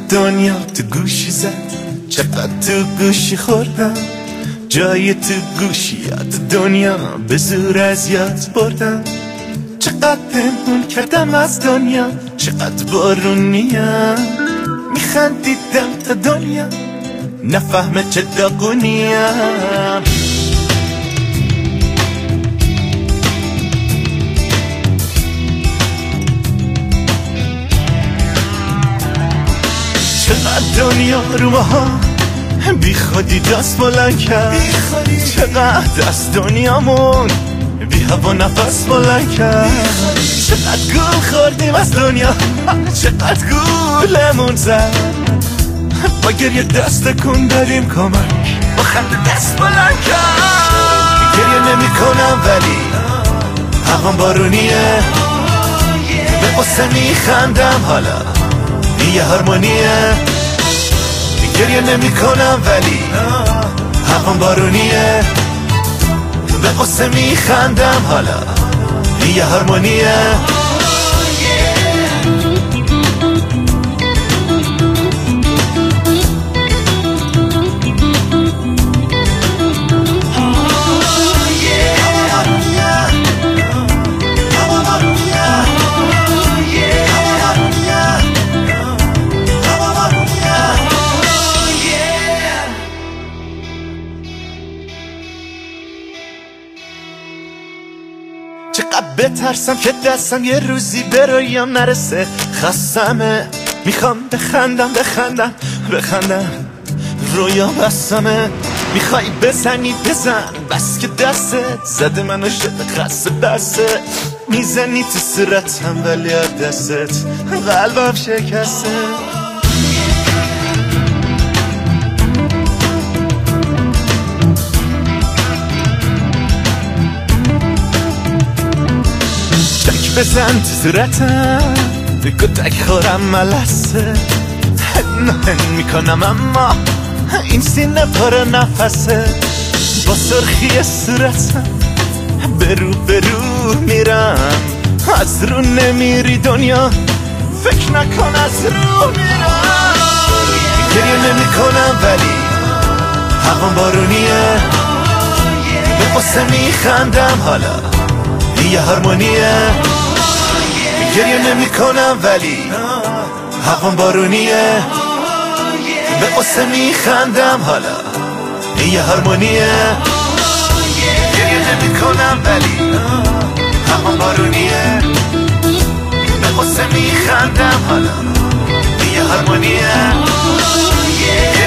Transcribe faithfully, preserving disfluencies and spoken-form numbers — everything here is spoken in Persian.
دنیا تو گوشی زد، چقدر تو گوشی خوردم، جای تو گوشیات دنیا به زور از یاد بردم. چقدر پنهون کردم از دنیا، چقدر بارونیم، میخندیدم تا دنیا نفهمه چه داغونیم. چقدر دنیا رو ماها بی خودی دست بلند کرد، چقدر از دنیامون بی هوا نفس بلند کرد. چقدر گول خوردیم از دنیا، چقدر گولمون زد، با گریه دست کن داریم کمک، با خنده دست بلند کرد. گریه نمی کنم ولی هوام بارونیه، به قصه می خندم حالا یه هارمونیه. گریه نمی کنم ولی هوام بارونیه، به قصه می خندم حالا یه هارمونیه. چقدر بترسم که دستم یه روزی به رویام نرسه، خستمه میخوام بخندم بخندم بخندم، رویا بستمه. میخوای بزنی بزن، بس که دستت زده منو شده خسته بسته، میزنی تو صورتم ولی دستت قلبم شکسته. بزن تو صورتم بگو تک خورم ملسه، هن هن میکنم اما این سینه پر نفسه. با سرخی صورتم برو برو میرم، از رو نمیری دنیا فکر نکن از رو میرم. گریه نمی کنم ولی هوام بارونیه، به قصه میخندم حالا یه هارمونیه. گریه نمی کنم ولی هوام بارونیه، به قصه می خندم حالا یه هارمونیه. گریه نمی کنم ولی هوام بارونیه، به قصه می خندم حالا یه هارمونیه.